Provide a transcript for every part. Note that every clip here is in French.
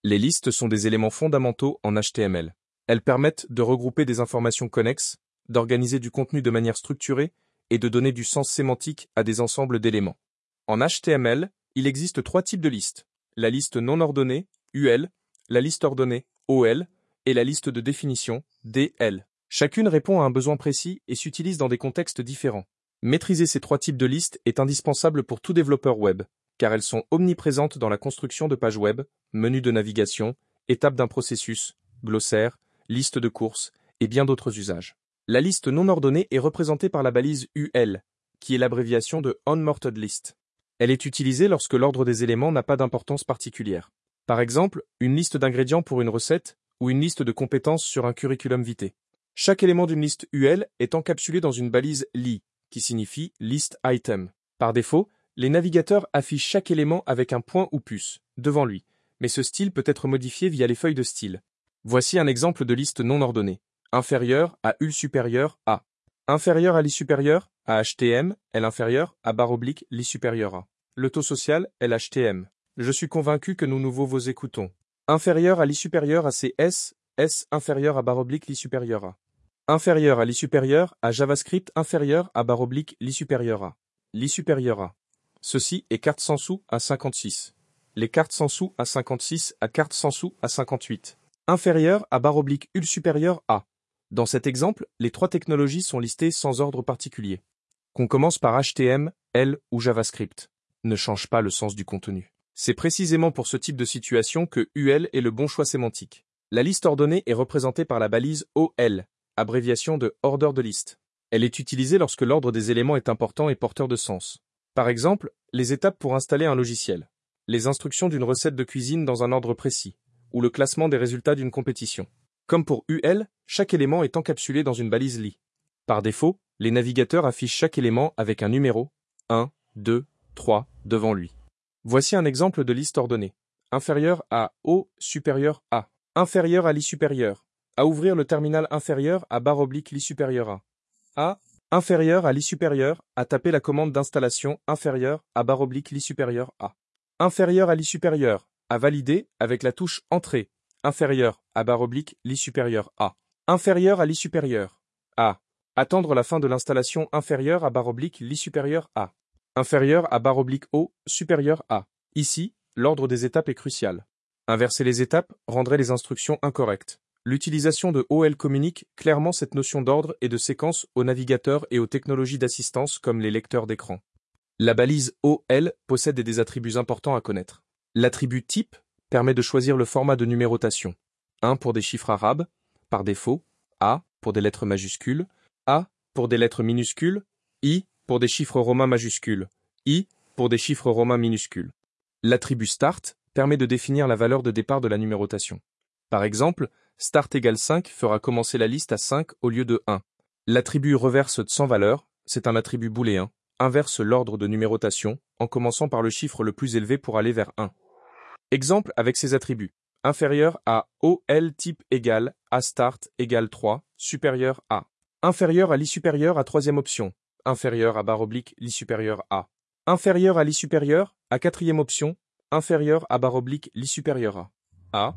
Les listes sont des éléments fondamentaux en HTML. Elles permettent de regrouper des informations connexes, d'organiser du contenu de manière structurée et de donner du sens sémantique à des ensembles d'éléments. En HTML, il existe 3 types de listes. La liste non ordonnée, UL, la liste ordonnée, OL, et la liste de définition, DL. Chacune répond à un besoin précis et s'utilise dans des contextes différents. Maîtriser ces 3 types de listes est indispensable pour tout développeur web, car elles sont omniprésentes dans la construction de pages web, menus de navigation, étapes d'un processus, glossaire, liste de courses et bien d'autres usages. La liste non ordonnée est représentée par la balise UL, qui est l'abréviation de Unsorted List. Elle est utilisée lorsque l'ordre des éléments n'a pas d'importance particulière. Par exemple, une liste d'ingrédients pour une recette ou une liste de compétences sur un curriculum vitae. Chaque élément d'une liste UL est encapsulé dans une balise LI, qui signifie List Item. Par défaut, les navigateurs affichent chaque élément avec un point ou puce devant lui, mais ce style peut être modifié via les feuilles de style. Voici un exemple de liste non ordonnée. Inférieur à UL supérieur à. Inférieur à li supérieur à HTM, L inférieur à / li supérieur à. Le taux social, LHTM. Je suis convaincu que nous vous écoutons. Inférieur à li supérieur à CS, S inférieur à / li supérieur à. Inférieur à li supérieur à JavaScript inférieur à / li supérieur à. Li supérieur à. Ceci est carte sans sous à 56. Les cartes sans sous à 56 à cartes sans sous à 58. Inférieur à / UL supérieur à. Dans cet exemple, les 3 technologies sont listées sans ordre particulier. Qu'on commence par HTML, L ou JavaScript ne change pas le sens du contenu. C'est précisément pour ce type de situation que UL est le bon choix sémantique. La liste ordonnée est représentée par la balise OL, abréviation de Order de List. Elle est utilisée lorsque l'ordre des éléments est important et porteur de sens. Par exemple, les étapes pour installer un logiciel, les instructions d'une recette de cuisine dans un ordre précis, ou le classement des résultats d'une compétition. Comme pour UL, chaque élément est encapsulé dans une balise LI. Par défaut, les navigateurs affichent chaque élément avec un numéro 1, 2, 3 devant lui. Voici un exemple de liste ordonnée. Inférieur à O supérieur à. Inférieur à li supérieur. À ouvrir le terminal inférieur à / li supérieur à. A. Inférieur à li supérieur à taper la commande d'installation inférieure à / li supérieur à. Inférieur à li supérieur à valider avec la touche entrée inférieur à / li supérieur à. Inférieur à li supérieur à. Attendre la fin de l'installation inférieure à / li supérieur à. Inférieur à / O supérieur à. Ici, l'ordre des étapes est crucial. Inverser les étapes rendrait les instructions incorrectes. L'utilisation de OL communique clairement cette notion d'ordre et de séquence aux navigateurs et aux technologies d'assistance comme les lecteurs d'écran. La balise OL possède des attributs importants à connaître. L'attribut type permet de choisir le format de numérotation. 1 pour des chiffres arabes, par défaut, A pour des lettres majuscules, A pour des lettres minuscules, I pour des chiffres romains majuscules, I pour des chiffres romains minuscules. L'attribut start permet de définir la valeur de départ de la numérotation. Par exemple, start égale 5 fera commencer la liste à 5 au lieu de 1. L'attribut reverse sans valeur, c'est un attribut booléen, inverse l'ordre de numérotation en commençant par le chiffre le plus élevé pour aller vers 1. Exemple avec ces attributs. Inférieur à OL type égale A start égale 3, supérieur à. Inférieur à li supérieur à troisième option. Inférieur à / li supérieur à. Inférieur à li supérieur à quatrième option. Inférieur à / li supérieur à. A.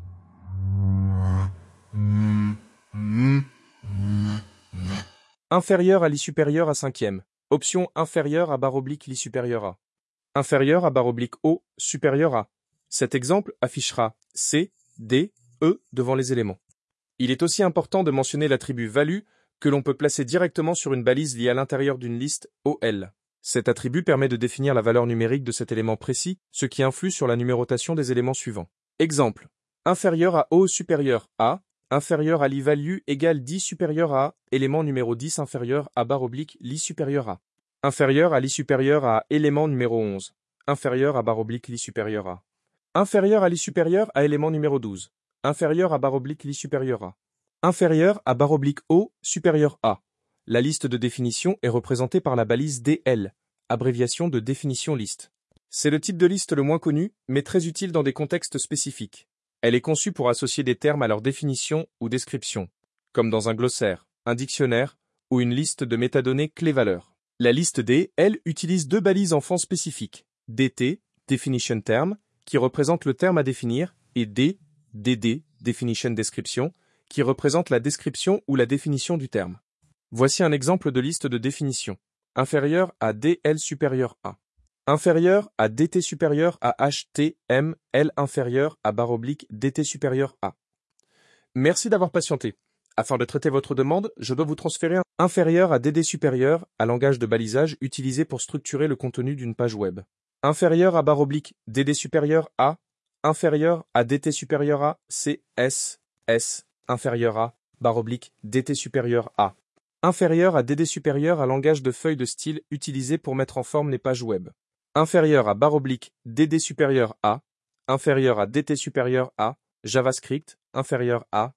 Inférieur à li supérieur à cinquième. Option inférieure à / li supérieur à. Inférieur à / O supérieur à. Cet exemple affichera C, D, E devant les éléments. Il est aussi important de mentionner l'attribut value que l'on peut placer directement sur une balise liée à l'intérieur d'une liste OL. Cet attribut permet de définir la valeur numérique de cet élément précis, ce qui influe sur la numérotation des éléments suivants. Exemple. Inférieur à O supérieur à, inférieur à li-value égale 10 supérieur à, élément numéro 10 inférieur à / li supérieur à. Inférieur à li supérieur à élément numéro 11, inférieur à / li supérieur à. Inférieur à li supérieur à élément numéro 12, inférieur à / li supérieur à. Inférieur à / O supérieur à. La liste de définition est représentée par la balise DL, abréviation de définition liste. C'est le type de liste le moins connu, mais très utile dans des contextes spécifiques. Elle est conçue pour associer des termes à leur définition ou description, comme dans un glossaire, un dictionnaire ou une liste de métadonnées clés-valeurs. La liste D, elle, utilise 2 balises en fond spécifiques, DT, Definition Term, qui représente le terme à définir, et D, DD, Definition Description, qui représente la description ou la définition du terme. Voici un exemple de liste de définition. Inférieur à DL supérieur à. Inférieur à DT supérieur à HTM, L inférieur à /DT supérieur à. Merci d'avoir patienté. Afin de traiter votre demande, je dois vous transférer un inférieur à DD supérieur à langage de balisage utilisé pour structurer le contenu d'une page web. Inférieur à /DD supérieur à, inférieur à DT supérieur à, CS, S, inférieur à /DT supérieur à. Inférieur à DD supérieur à langage de feuille de style utilisé pour mettre en forme les pages web. Inférieur à /DD supérieur à, inférieur à DT supérieur à, JavaScript, inférieur à,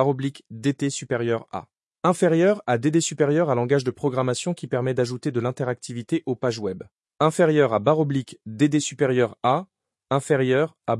/DT supérieur à. Inférieur à DD supérieur à langage de programmation qui permet d'ajouter de l'interactivité aux pages web. Inférieur à /DD supérieur à, inférieur à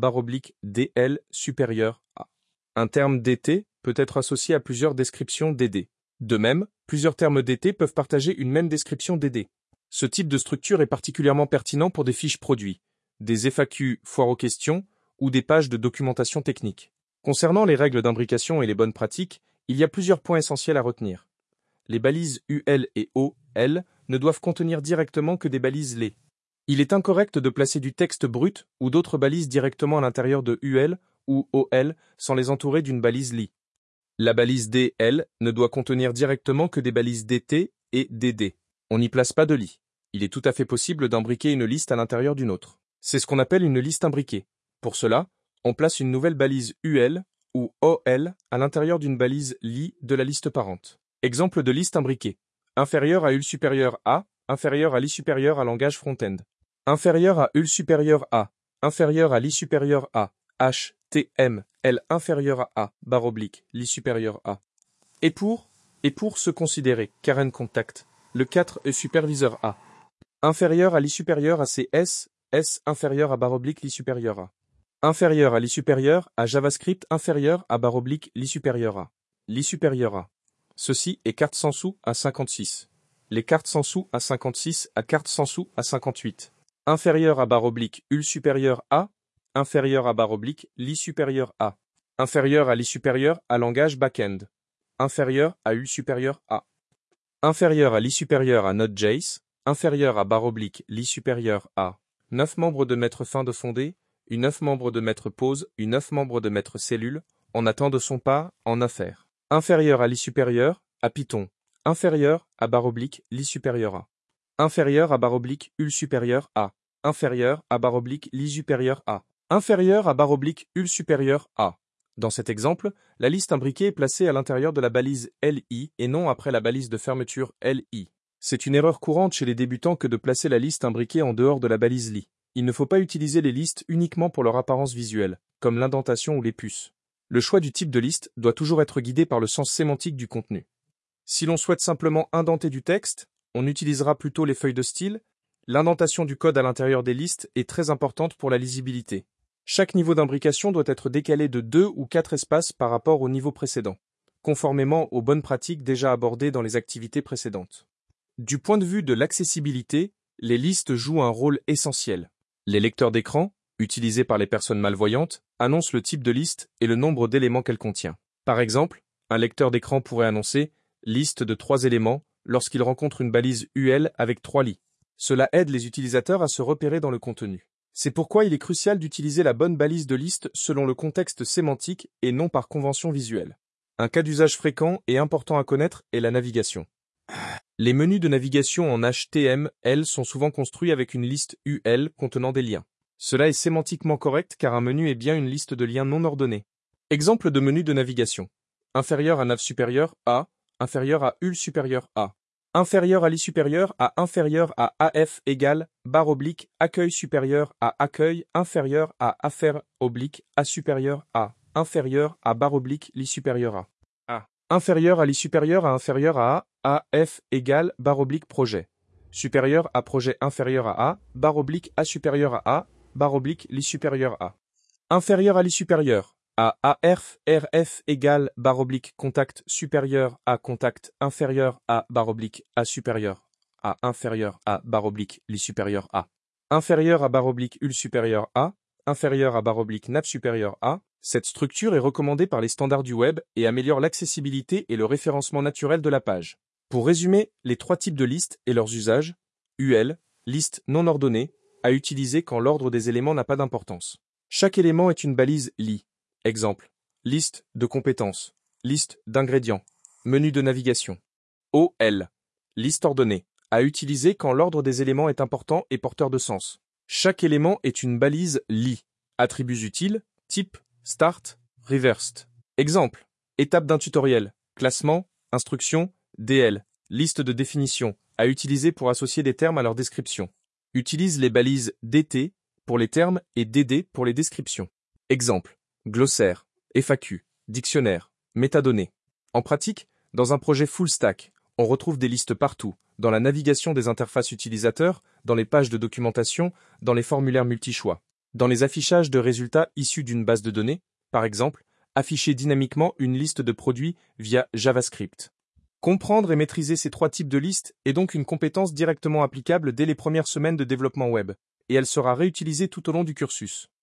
/DL supérieur à. Un terme DT peut être associé à plusieurs descriptions DD. De même, plusieurs termes DT peuvent partager une même description DD. Ce type de structure est particulièrement pertinent pour des fiches produits, des FAQ foire aux questions ou des pages de documentation technique. Concernant les règles d'imbrication et les bonnes pratiques, il y a plusieurs points essentiels à retenir. Les balises UL et OL ne doivent contenir directement que des balises LE. Il est incorrect de placer du texte brut ou d'autres balises directement à l'intérieur de UL ou OL sans les entourer d'une balise LI. La balise DL ne doit contenir directement que des balises DT et DD. On n'y place pas de LI. Il est tout à fait possible d'imbriquer une liste à l'intérieur d'une autre. C'est ce qu'on appelle une liste imbriquée. Pour cela, on place une nouvelle balise UL ou OL à l'intérieur d'une balise LI de la liste parente. Exemple de liste imbriquée. Inférieur à UL supérieur à, inférieur à LI supérieur à langage front-end. Inférieur à UL supérieur à, inférieur à LI supérieur à, HTML inférieur à /LI supérieur à. Et pour se considérer, Karen Contact, le 4 est superviseur A. Inférieur à LI supérieur à CS, S inférieur à /LI supérieur à. Inférieur à LI supérieur à JavaScript inférieur à /LI supérieur à. LI supérieur à. Ceci est carte sans sous à 56. Les cartes sans sous à 56 à carte sans sous à 58. Inférieur à /UL supérieur à, inférieur à /LI supérieur à. Inférieur à LI supérieur à langage backend. Inférieur à UL supérieur à. Inférieur à LI supérieur à Node.js, inférieur à /LI supérieur à. 9 membres de maître fin de fondé, une 9 membres de maître pause, une 9 membres de maître cellule, on attend de son pas, en affaires. Inférieur à LI supérieur, à Python. Inférieur à /LI supérieur à. Inférieur à /UL supérieur à. Inférieur à /LI supérieur à. Inférieur à /UL supérieur à. Dans cet exemple, la liste imbriquée est placée à l'intérieur de la balise LI et non après la balise de fermeture LI. C'est une erreur courante chez les débutants que de placer la liste imbriquée en dehors de la balise LI. Il ne faut pas utiliser les listes uniquement pour leur apparence visuelle, comme l'indentation ou les puces. Le choix du type de liste doit toujours être guidé par le sens sémantique du contenu. Si l'on souhaite simplement indenter du texte, on utilisera plutôt les feuilles de style. L'indentation du code à l'intérieur des listes est très importante pour la lisibilité. Chaque niveau d'imbrication doit être décalé de 2 ou 4 espaces par rapport au niveau précédent, conformément aux bonnes pratiques déjà abordées dans les activités précédentes. Du point de vue de l'accessibilité, les listes jouent un rôle essentiel. Les lecteurs d'écran, utilisés par les personnes malvoyantes, annoncent le type de liste et le nombre d'éléments qu'elle contient. Par exemple, un lecteur d'écran pourrait annoncer « liste de 3 éléments » lorsqu'il rencontre une balise UL avec 3 lits. Cela aide les utilisateurs à se repérer dans le contenu. C'est pourquoi il est crucial d'utiliser la bonne balise de liste selon le contexte sémantique et non par convention visuelle. Un cas d'usage fréquent et important à connaître est la navigation. Les menus de navigation en HTML sont souvent construits avec une liste UL contenant des liens. Cela est sémantiquement correct car un menu est bien une liste de liens non ordonnés. Exemple de menu de navigation. Inférieur à nav supérieur à, inférieur à UL supérieur à. Inférieur à LI supérieur à inférieur à AF égale /accueil supérieur à accueil inférieur à affaire / A supérieur à inférieur à /LI supérieur à. Inférieur à LI supérieur à inférieur à AF égale /projet. Supérieur à projet inférieur à A supérieur à A LI supérieur à. Inférieur à LI supérieur à AF RF égale contact supérieur à contact inférieur à A supérieur à inférieur à LI supérieur à. Inférieur à UL supérieur à, inférieur à nav supérieur à, Cette structure est recommandée par les standards du web et améliore l'accessibilité et le référencement naturel de la page. Pour résumer les 3 types de listes et leurs usages, UL, liste non ordonnée, à utiliser quand l'ordre des éléments n'a pas d'importance. Chaque élément est une balise li. Exemple, liste de compétences, liste d'ingrédients, menu de navigation. OL, liste ordonnée, à utiliser quand l'ordre des éléments est important et porteur de sens. Chaque élément est une balise li. Attributs utiles, type, start, reversed. Exemple, étape d'un tutoriel, classement, instruction, DL, liste de définition, à utiliser pour associer des termes à leur description. Utilise les balises DT pour les termes et DD pour les descriptions. Exemple, glossaire, FAQ, dictionnaire, métadonnées. En pratique, dans un projet full stack, on retrouve des listes partout, dans la navigation des interfaces utilisateurs, dans les pages de documentation, dans les formulaires multi-choix, dans les affichages de résultats issus d'une base de données, par exemple, afficher dynamiquement une liste de produits via JavaScript. Comprendre et maîtriser ces 3 types de listes est donc une compétence directement applicable dès les premières semaines de développement web, et elle sera réutilisée tout au long du cursus.